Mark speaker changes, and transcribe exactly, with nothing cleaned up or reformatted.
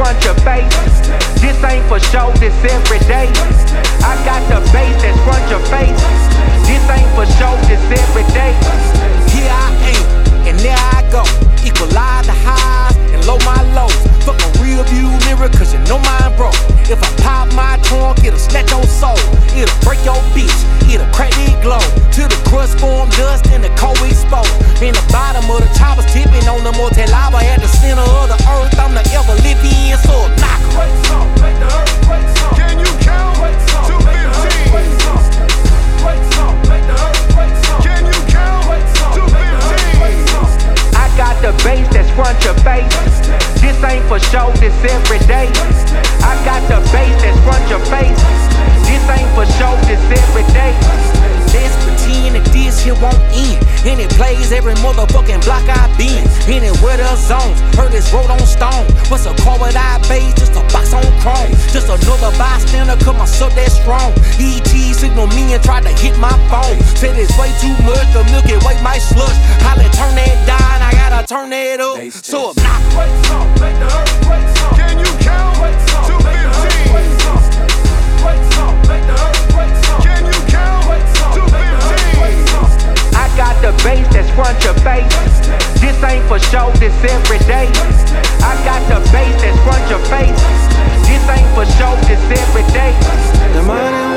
Speaker 1: front your face. This ain't for show, this every day. I got the bass that's front your face. This ain't for show, this every day.
Speaker 2: Here I am, and there I go. Equalize the highs and low my lows. Fuck a real view mirror, cause you know mine broke. If I pop my trunk, it'll snatch your soul. It'll break your bitch, it'll crack it glow. Till the crust form dust and the cold exposed. In the bottom of the chopper's tipping on the molten lava. At the center of the earth, I'm the ever living, so knock.
Speaker 3: Can you count to fifteen? Can you count to fifteen?
Speaker 1: I got the bass that's front your face. This ain't for show, this every day. I got the bass that's front your face. This ain't for show, this every day.
Speaker 2: Let's pretend that this here won't end. And it plays every motherfucking block I been. Anywhere the zones, heard this road on stone. What's a car with eye base, just a box on chrome. Just another bystander, cause my soul that strong. E T signal me and tried to hit my phone. Said it's way too much, the Milky Way might slush. Holla, turn that down, I gotta turn that up. So if not,
Speaker 3: Can you count to fifteen? Can you count to fifteen?
Speaker 1: I got the bass that's front your face. This ain't for show, this every day. I got the bass that's front your face. This ain't for show, this every day.
Speaker 2: the money